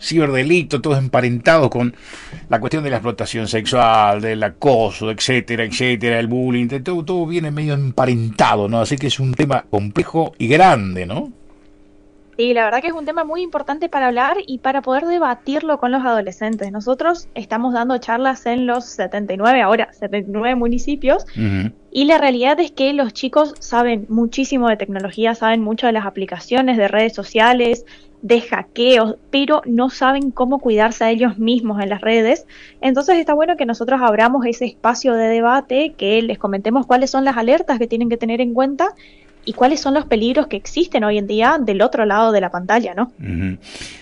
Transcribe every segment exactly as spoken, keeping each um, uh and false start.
ciberdelitos, todos emparentados con la cuestión de la explotación sexual, del acoso, etcétera, etcétera, el bullying, todo, todo viene medio emparentado, ¿no? Así que es un tema complejo y grande, ¿no? Sí, la verdad que es un tema muy importante para hablar y para poder debatirlo con los adolescentes. Nosotros estamos dando charlas en los setenta y nueve, ahora setenta y nueve municipios, uh-huh. Y la realidad es que los chicos saben muchísimo de tecnología, saben mucho de las aplicaciones, de redes sociales, de hackeos, pero no saben cómo cuidarse a ellos mismos en las redes. Entonces está bueno que nosotros abramos ese espacio de debate, que les comentemos cuáles son las alertas que tienen que tener en cuenta y cuáles son los peligros que existen hoy en día del otro lado de la pantalla, ¿no? Uh-huh.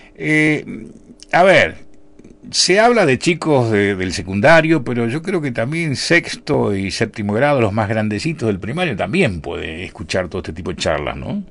Eh, a ver, se habla de chicos de, del secundario, pero yo creo que también sexto y séptimo grado, los más grandecitos del primario, también pueden escuchar todo este tipo de charlas, ¿no?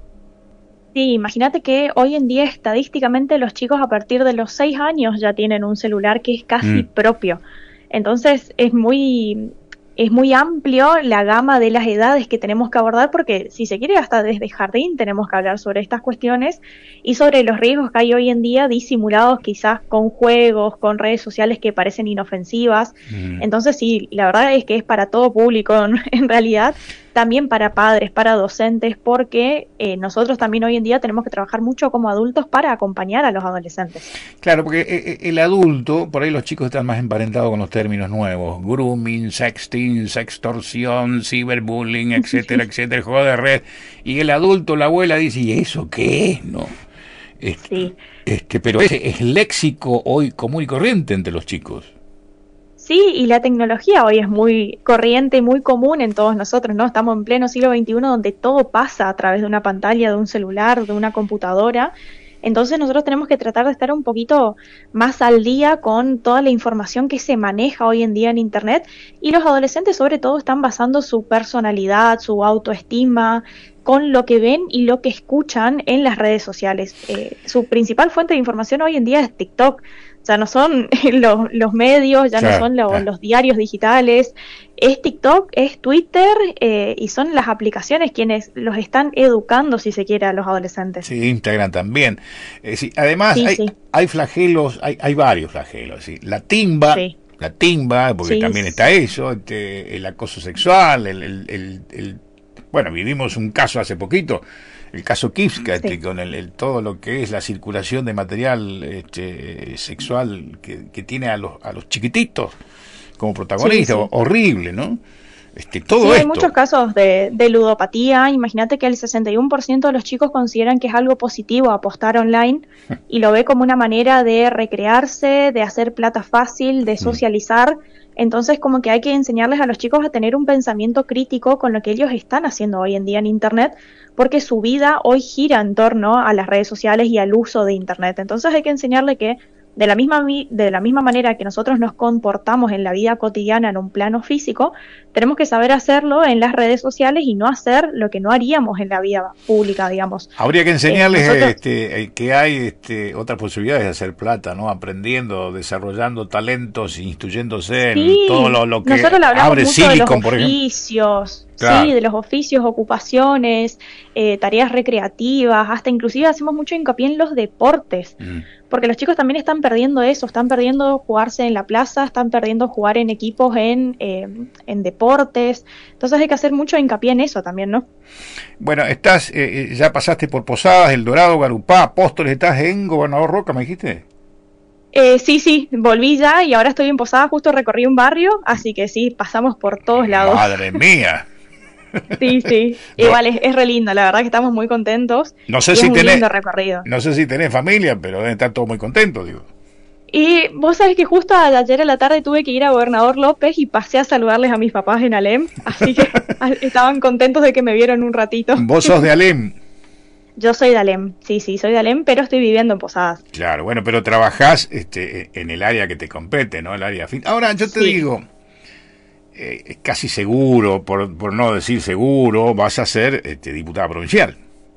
Sí, imagínate que hoy en día estadísticamente los chicos a partir de los seis años ya tienen un celular que es casi mm. propio. Entonces es muy... Es muy amplio la gama de las edades que tenemos que abordar porque si se quiere hasta desde jardín tenemos que hablar sobre estas cuestiones y sobre los riesgos que hay hoy en día disimulados quizás con juegos, con redes sociales que parecen inofensivas. Mm. Entonces sí, la verdad es que es para todo público en, en realidad, también para padres, para docentes, porque eh, nosotros también hoy en día tenemos que trabajar mucho como adultos para acompañar a los adolescentes. Claro, porque eh, el adulto, por ahí los chicos están más emparentados con los términos nuevos, grooming, sexting, sextorsión, ciberbullying, etcétera, etcétera, el juego de red, y el adulto, la abuela dice, ¿y eso qué es? No, este, sí. este, pero es, es léxico hoy común y corriente entre los chicos. Sí, y la tecnología hoy es muy corriente y muy común en todos nosotros, ¿no? Estamos en pleno siglo veintiuno donde todo pasa a través de una pantalla, de un celular, de una computadora. Entonces nosotros tenemos que tratar de estar un poquito más al día con toda la información que se maneja hoy en día en Internet. Y los adolescentes sobre todo están basando su personalidad, su autoestima, con lo que ven y lo que escuchan en las redes sociales. Eh, su principal fuente de información hoy en día es TikTok. Ya no son los, los medios, ya claro, no son lo, claro. los diarios digitales, es TikTok, es Twitter eh, y son las aplicaciones quienes los están educando, si se quiere, a los adolescentes. Sí, Instagram también. Eh, sí, además sí, hay, sí. hay flagelos, hay, hay varios flagelos. ¿Sí? La timba, sí. la timba, porque sí. también está eso, este, el acoso sexual, el, el, el, el, bueno, vivimos un caso hace poquito. El caso Kifka, sí. este, con el, el, todo lo que es la circulación de material este, sexual que, que tiene a los, a los chiquititos como protagonistas, sí, sí. horrible, ¿no? Este, todo sí, esto. Hay muchos casos de, de ludopatía. Imagínate que el sesenta y uno por ciento de los chicos consideran que es algo positivo apostar online y lo ve como una manera de recrearse, de hacer plata fácil, de socializar. Entonces como que hay que enseñarles a los chicos a tener un pensamiento crítico con lo que ellos están haciendo hoy en día en Internet, porque su vida hoy gira en torno a las redes sociales y al uso de Internet. Entonces hay que enseñarle que de la misma de la misma manera que nosotros nos comportamos en la vida cotidiana en un plano físico, tenemos que saber hacerlo en las redes sociales y no hacer lo que no haríamos en la vida pública, digamos. Habría que enseñarles eh, nosotros, este, que hay este, otras posibilidades de hacer plata, ¿no? Aprendiendo, desarrollando talentos, instruyéndose sí, en todo lo, lo que abre Silicon, por ejemplo. Oficios, claro. Sí, de los oficios, ocupaciones, eh, tareas recreativas, hasta inclusive hacemos mucho hincapié en los deportes. Mm. Porque los chicos también están perdiendo eso, están perdiendo jugarse en la plaza, están perdiendo jugar en equipos, en, eh, en deportes. Entonces hay que hacer mucho hincapié en eso también, ¿no? Bueno, estás, eh, ya pasaste por Posadas, El Dorado, Garupá, Apóstoles, estás en Gobernador Roca, ¿me dijiste? Eh, sí, sí, volví ya y ahora estoy en Posadas, justo recorrí un barrio, así que sí, pasamos por todos lados. ¡Madre mía! Sí, sí, no. Igual es, es re lindo, la verdad que estamos muy contentos. No sé y si es un tenés, lindo recorrido. No sé si tenés familia, pero deben estar todos muy contentos, digo. Y vos sabés que justo ayer a la tarde tuve que ir a Gobernador López y pasé a saludarles a mis papás en Alem, así que estaban contentos de que me vieron un ratito. ¿Vos sos de Alem? Yo soy de Alem, sí, sí, soy de Alem, pero estoy viviendo en Posadas. Claro, bueno, pero trabajás este, en el área que te compete, ¿no? El área fin. Ahora, yo te sí. digo... Eh, casi seguro, por, por no decir seguro, vas a ser este, diputada provincial.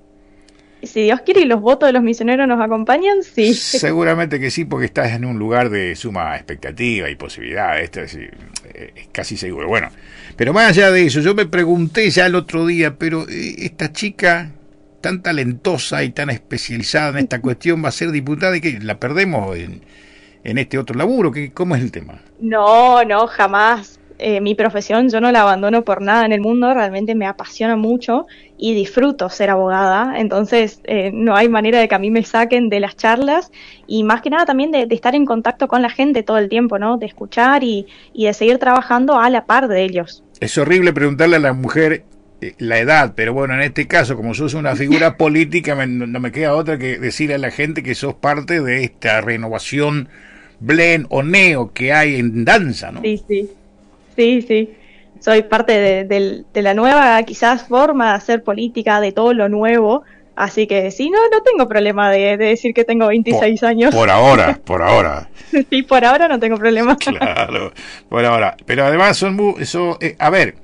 Si Dios quiere y los votos de los misioneros nos acompañan, sí. Seguramente que sí, porque estás en un lugar de suma expectativa y posibilidad. Esto es, es casi seguro. Bueno, pero más allá de eso, yo me pregunté ya el otro día, pero esta chica tan talentosa y tan especializada en esta cuestión va a ser diputada y que la perdemos en, en este otro laburo? ¿Qué, ¿Cómo es el tema? No, no, jamás. Eh, mi profesión yo no la abandono por nada en el mundo, realmente me apasiona mucho y disfruto ser abogada, entonces eh, no hay manera de que a mí me saquen de las charlas y más que nada también de, de estar en contacto con la gente todo el tiempo, ¿no? De escuchar y, y de seguir trabajando a la par de ellos. Es horrible preguntarle a la mujer eh, la edad, pero bueno, en este caso, como sos una figura política, me, no me queda otra que decirle a la gente que sos parte de esta renovación blend o neo que hay en danza, ¿no? Sí, sí. Sí, sí, soy parte de, de, de la nueva quizás forma de hacer política, de todo lo nuevo, así que sí, no no tengo problema de, de decir que tengo veintiséis por, años. Por ahora, por ahora. Sí, por ahora no tengo problema. Claro, por ahora. Pero además son muy, eso, eh, a ver,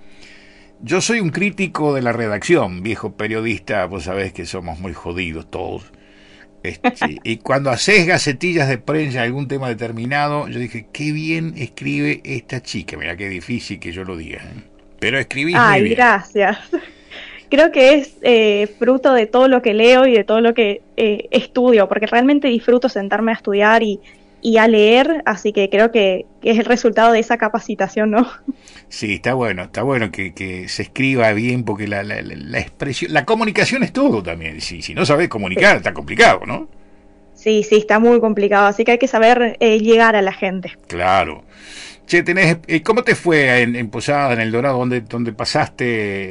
yo soy un crítico de la redacción, viejo periodista, vos sabés que somos muy jodidos todos. Este, y cuando haces gacetillas de prensa algún tema determinado, yo dije, qué bien escribe esta chica. Mira qué difícil que yo lo diga, ¿eh? Pero escribís muy bien. Ay, gracias. Creo que es eh, fruto de todo lo que leo y de todo lo que eh, estudio, porque realmente disfruto sentarme a estudiar y, y a leer, así que creo que, que es el resultado de esa capacitación, ¿no? Sí, está bueno, está bueno que, que se escriba bien, porque la, la, la expresión, la comunicación es todo también. Si, si no sabes comunicar, sí. Está complicado, ¿no? Sí, sí, está muy complicado, así que hay que saber eh, llegar a la gente. Claro. Che, tenés, eh, ¿cómo te fue en, en Posada, en El Dorado, donde, donde pasaste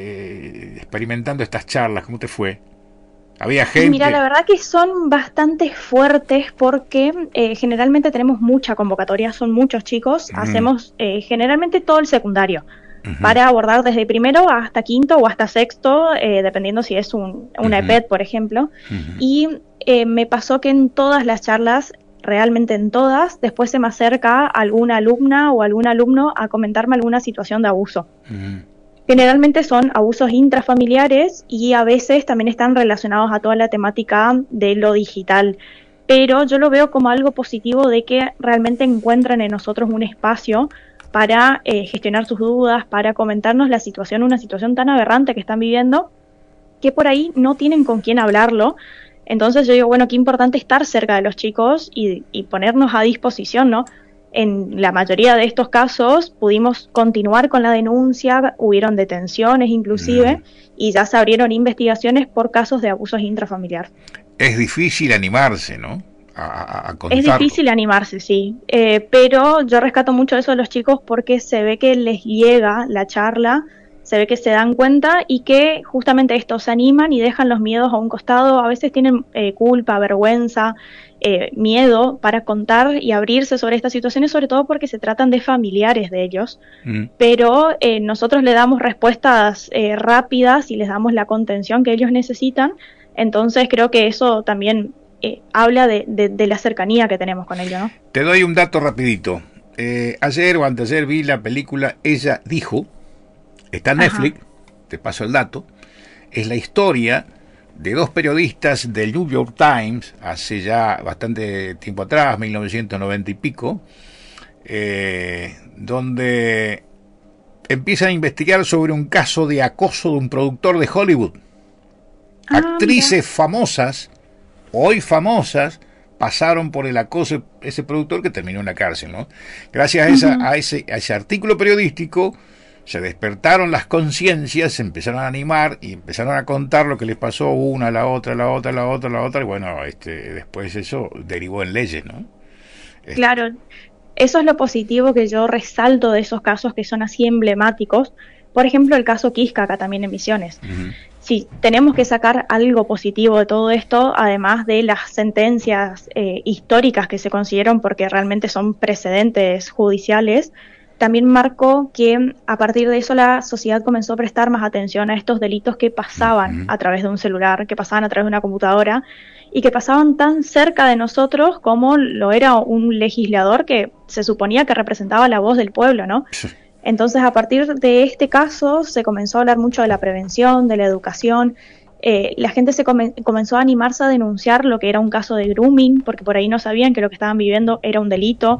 eh, experimentando estas charlas? ¿Cómo te fue? ¿Había gente? Mira, la verdad que son bastante fuertes porque eh, generalmente tenemos mucha convocatoria, son muchos chicos, uh-huh. Hacemos eh, generalmente todo el secundario, uh-huh. Para abordar desde primero hasta quinto o hasta sexto, eh, dependiendo si es un, una uh-huh. E P E T, por ejemplo, uh-huh. Y eh, me pasó que en todas las charlas, realmente en todas, después se me acerca alguna alumna o algún alumno a comentarme alguna situación de abuso. Uh-huh. Generalmente son abusos intrafamiliares y a veces también están relacionados a toda la temática de lo digital. Pero yo lo veo como algo positivo de que realmente encuentran en nosotros un espacio para eh, gestionar sus dudas, para comentarnos la situación, una situación tan aberrante que están viviendo, que por ahí no tienen con quién hablarlo. Entonces yo digo, bueno, qué importante estar cerca de los chicos y, y ponernos a disposición, ¿no? En la mayoría de estos casos pudimos continuar con la denuncia, hubieron detenciones inclusive, mm. y ya se abrieron investigaciones por casos de abusos intrafamiliares. Es difícil animarse, ¿no? A, a contarlo. Es difícil animarse, sí, eh, pero yo rescato mucho eso de los chicos porque se ve que les llega la charla, se ve que se dan cuenta y que justamente estos se animan y dejan los miedos a un costado. A veces tienen eh, culpa, vergüenza, eh, miedo para contar y abrirse sobre estas situaciones, sobre todo porque se tratan de familiares de ellos, mm. pero eh, nosotros le damos respuestas eh, rápidas y les damos la contención que ellos necesitan. Entonces creo que eso también eh, habla de, de, de la cercanía que tenemos con ellos, ¿no? Te doy un dato rapidito. Eh, ayer o anteayer vi la película Ella Dijo. Está en Netflix, ajá. Te paso el dato. Es la historia de dos periodistas del New York Times, hace ya bastante tiempo atrás, mil novecientos noventa y pico, eh, donde empiezan a investigar sobre un caso de acoso de un productor de Hollywood. Ah, Actrices mira. famosas, hoy famosas, pasaron por el acoso de ese productor que terminó en la cárcel, ¿no? Gracias a, esa, uh-huh. a, ese, a ese artículo periodístico, se despertaron las conciencias, se empezaron a animar y empezaron a contar lo que les pasó una, a la otra, a la otra, a la otra, a la otra, y bueno, este, después eso derivó en leyes, ¿no? Este. Claro, eso es lo positivo que yo resalto de esos casos que son así emblemáticos. Por ejemplo, el caso Quisca, acá también en Misiones. Uh-huh. Sí, tenemos que sacar algo positivo de todo esto, además de las sentencias eh, históricas que se consiguieron, porque realmente son precedentes judiciales. También marcó que a partir de eso la sociedad comenzó a prestar más atención a estos delitos que pasaban uh-huh. a través de un celular, que pasaban a través de una computadora y que pasaban tan cerca de nosotros como lo era un legislador que se suponía que representaba la voz del pueblo, ¿no? Entonces, a partir de este caso se comenzó a hablar mucho de la prevención, de la educación. Eh, la gente se come- comenzó a animarse a denunciar lo que era un caso de grooming, porque por ahí no sabían que lo que estaban viviendo era un delito.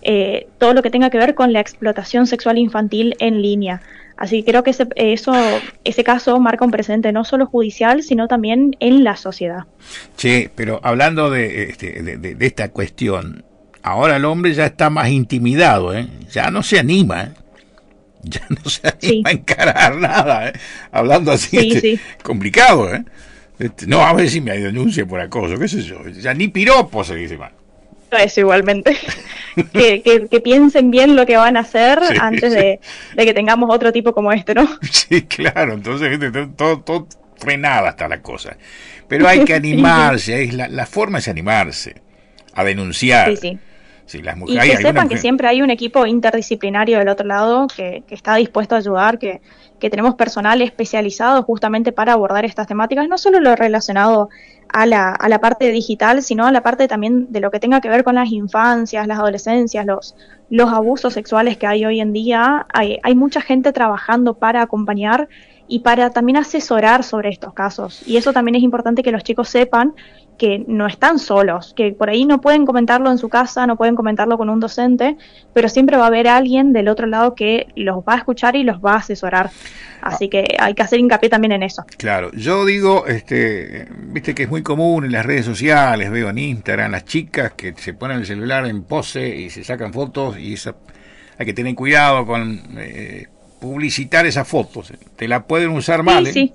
eh, todo lo que tenga que ver con la explotación sexual infantil en línea. Así que creo que ese, eso, ese caso marca un precedente no solo judicial, sino también en la sociedad. Che, pero hablando de, este, de, de, de esta cuestión, ahora el hombre ya está más intimidado, ¿eh? Ya no se anima, ¿eh? Ya no se anima sí. a encarar nada, ¿eh? Hablando así, sí, este, sí. complicado, ¿eh? Este, no, a ver si me denuncia por acoso, qué sé yo. Ya ni piropo se dice más. Eso igualmente. que, que, que piensen bien lo que van a hacer sí, antes sí. De, de que tengamos otro tipo como este, ¿no? Sí, claro, entonces todo, todo frenada está la cosa. Pero hay que animarse, sí, sí. La, la forma es animarse, a denunciar. Sí, sí. Sí, las mujeres, y que sepan mujer... que siempre hay un equipo interdisciplinario del otro lado que, que está dispuesto a ayudar, que, que tenemos personal especializado justamente para abordar estas temáticas, no solo lo relacionado a la, a la parte digital, sino a la parte también de lo que tenga que ver con las infancias, las adolescencias, los, los abusos sexuales que hay hoy en día. Hay, hay mucha gente trabajando para acompañar y para también asesorar sobre estos casos. Y eso también es importante que los chicos sepan que no están solos, que por ahí no pueden comentarlo en su casa, no pueden comentarlo con un docente, pero siempre va a haber alguien del otro lado que los va a escuchar y los va a asesorar. Así que hay que hacer hincapié también en eso. Claro, yo digo, este, viste que es muy común en las redes sociales, veo en Instagram, las chicas que se ponen el celular en pose y se sacan fotos, y esa, hay que tener cuidado con eh, publicitar esas fotos, te la pueden usar mal. Sí, ¿eh? sí.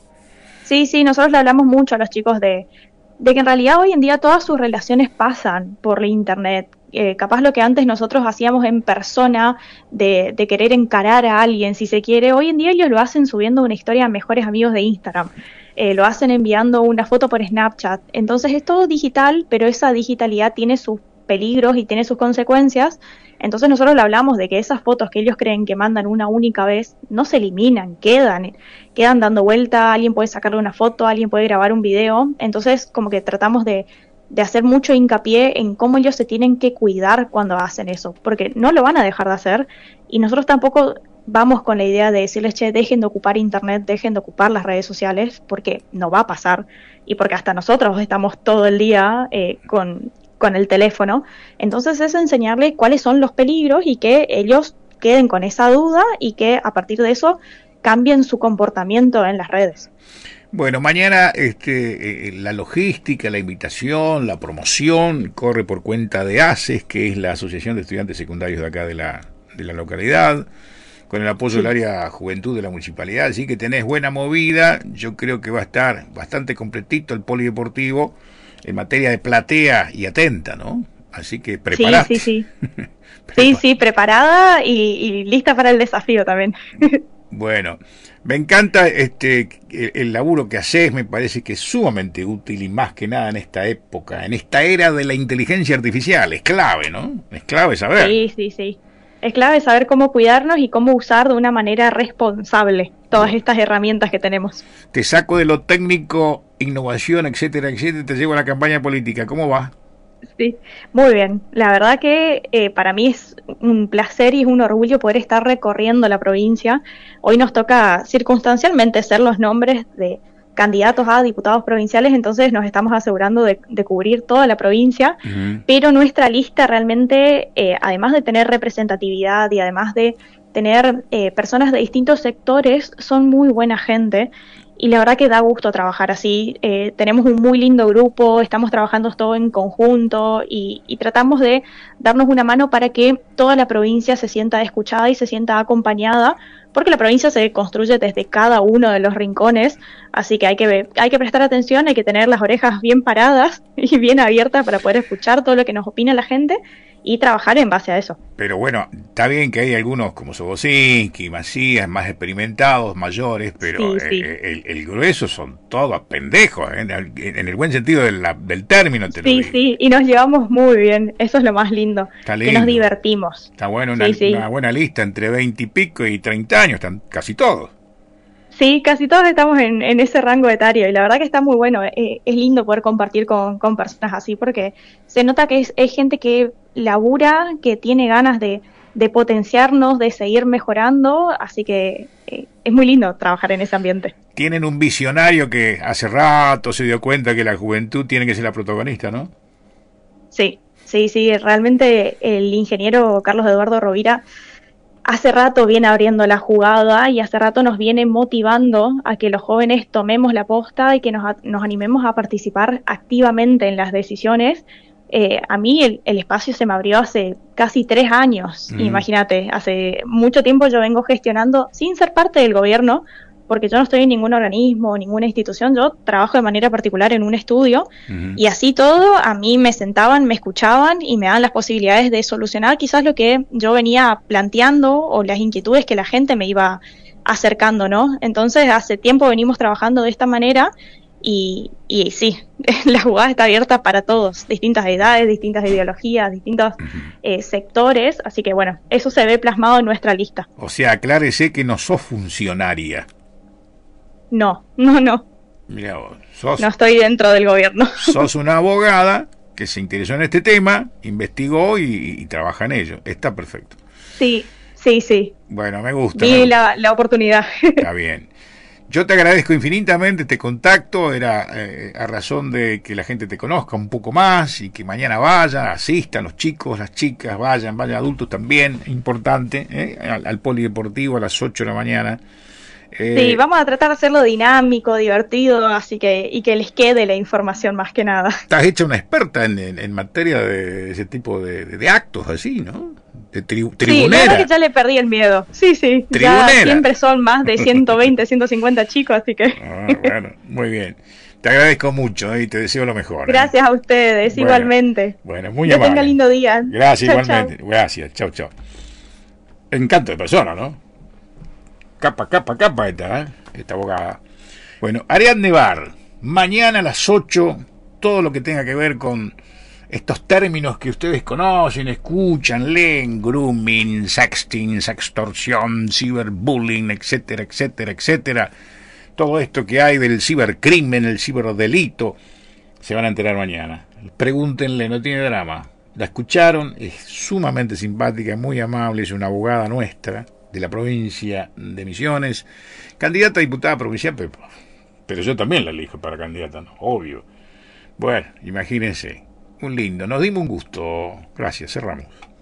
Sí, sí, nosotros le hablamos mucho a los chicos de de que en realidad hoy en día todas sus relaciones pasan por la internet. Eh, capaz lo que antes nosotros hacíamos en persona, de, de querer encarar a alguien si se quiere, hoy en día ellos lo hacen subiendo una historia a mejores amigos de Instagram, eh, lo hacen enviando una foto por Snapchat. Entonces es todo digital, pero esa digitalidad tiene sus peligros y tiene sus consecuencias. Entonces nosotros le hablamos de que esas fotos que ellos creen que mandan una única vez no se eliminan, quedan, quedan dando vuelta, alguien puede sacarle una foto, alguien puede grabar un video. Entonces como que tratamos de, de hacer mucho hincapié en cómo ellos se tienen que cuidar cuando hacen eso, porque no lo van a dejar de hacer, y nosotros tampoco vamos con la idea de decirles, che, dejen de ocupar internet, dejen de ocupar las redes sociales, porque no va a pasar, y porque hasta nosotros estamos todo el día eh, con... con el teléfono. Entonces es enseñarles cuáles son los peligros y que ellos queden con esa duda y que a partir de eso cambien su comportamiento en las redes. Bueno, mañana este, eh, la logística, la invitación, la promoción corre por cuenta de ACES, que es la Asociación de Estudiantes Secundarios de acá de la, de la localidad, con el apoyo sí. del área juventud de la municipalidad, así que tenés buena movida. Yo creo que va a estar bastante completito el polideportivo en materia de platea y atenta, ¿no? Así que preparate. Sí, sí, sí. sí, sí, preparada y, y lista para el desafío también. Bueno, me encanta este el, el laburo que haces, me parece que es sumamente útil y más que nada en esta época, en esta era de la inteligencia artificial. Es clave, ¿no? Es clave saber. Sí, sí, sí. Es clave saber cómo cuidarnos y cómo usar de una manera responsable todas bueno. estas herramientas que tenemos. Te saco de lo técnico, innovación, etcétera, etcétera, te llevo a la campaña política. ¿Cómo va? Sí, muy bien. La verdad que eh, para mí es un placer y es un orgullo poder estar recorriendo la provincia. Hoy nos toca circunstancialmente ser los nombres de candidatos a diputados provinciales, entonces nos estamos asegurando de, de cubrir toda la provincia, uh-huh. pero nuestra lista realmente, eh, además de tener representatividad y además de tener eh, personas de distintos sectores, son muy buena gente. Y la verdad que da gusto trabajar así. Eh, tenemos un muy lindo grupo, estamos trabajando todo en conjunto y, y tratamos de darnos una mano para que toda la provincia se sienta escuchada y se sienta acompañada, porque la provincia se construye desde cada uno de los rincones, así que hay que, hay que prestar atención, hay que tener las orejas bien paradas y bien abiertas para poder escuchar todo lo que nos opina la gente y trabajar en base a eso. Pero bueno, está bien que hay algunos como Sobocinski, Macías, más experimentados, mayores, pero sí, sí. El, el, el grueso son todos pendejos, ¿eh? en, el, en el buen sentido de la, del término. Te sí, lo digo. Sí, y nos llevamos muy bien, eso es lo más lindo, está lindo. Que nos divertimos. Está bueno, una, sí, sí. una buena lista, entre veinte y pico y treinta años, están casi todos. Sí, casi todos estamos en, en ese rango etario y la verdad que está muy bueno, eh, es lindo poder compartir con, con personas así porque se nota que es, es gente que labura, que tiene ganas de, de potenciarnos, de seguir mejorando, así que eh, es muy lindo trabajar en ese ambiente. Tienen un visionario que hace rato se dio cuenta que la juventud tiene que ser la protagonista, ¿no? Sí. Sí, sí, sí, realmente el ingeniero Carlos Eduardo Rovira hace rato viene abriendo la jugada y hace rato nos viene motivando a que los jóvenes tomemos la posta y que nos, nos animemos a participar activamente en las decisiones. Eh, a mí el, el espacio se me abrió hace casi tres años, mm. imagínate, hace mucho tiempo yo vengo gestionando sin ser parte del gobierno, porque yo no estoy en ningún organismo, ninguna institución, yo trabajo de manera particular en un estudio, uh-huh. y así todo, a mí me sentaban, me escuchaban y me daban las posibilidades de solucionar quizás lo que yo venía planteando o las inquietudes que la gente me iba acercando, ¿no? Entonces, hace tiempo venimos trabajando de esta manera y, y sí, la jugada está abierta para todos, distintas edades, distintas ideologías, distintos uh-huh. eh, sectores, así que bueno, eso se ve plasmado en nuestra lista. O sea, aclárese que no sos funcionaria. No, no, no. Mirá vos, sos, no estoy dentro del gobierno. Sos una abogada que se interesó en este tema, investigó y, y trabaja en ello. Está perfecto. Sí, sí, sí. Bueno, me gusta. Vi me gusta. La, la oportunidad. Está bien. Yo te agradezco infinitamente este contacto, era eh, a razón de que la gente te conozca un poco más y que mañana vayan, asistan los chicos, las chicas, vayan, vayan adultos también, importante, ¿eh? al, al polideportivo a las ocho de la mañana. Eh, sí, vamos a tratar de hacerlo dinámico, divertido, así que y que les quede la información más que nada. Estás hecha una experta en, en, en materia de ese tipo de, de, de actos así, ¿no? De tri, tribunera. Sí, la verdad que ya le perdí el miedo. Sí, sí, tribunera. Ya siempre son más de ciento veinte, ciento cincuenta chicos, así que... Ah, bueno, muy bien. Te agradezco mucho ¿eh? y te deseo lo mejor. Gracias ¿eh? a ustedes, bueno, igualmente. Bueno, muy que amable. Que tenga lindo día. Gracias, chau, igualmente. Chau. Gracias, chau, chau. Encanto de persona, ¿no? Capa, capa, capa esta, ¿eh? Esta abogada. Bueno, Ariadne Barr, mañana a las ocho, todo lo que tenga que ver con estos términos que ustedes conocen, escuchan, leen, grooming, sexting, sextorsión, ciberbullying, etcétera, etcétera, etcétera. Todo esto que hay del cibercrimen, el ciberdelito, se van a enterar mañana. Pregúntenle, no tiene drama. La escucharon, es sumamente simpática, muy amable, es una abogada nuestra, de la provincia de Misiones, candidata a diputada provincial, pero, pero yo también la elijo para candidata, ¿no? Obvio. Bueno, imagínense, un lindo, nos dimos un gusto. Gracias, cerramos.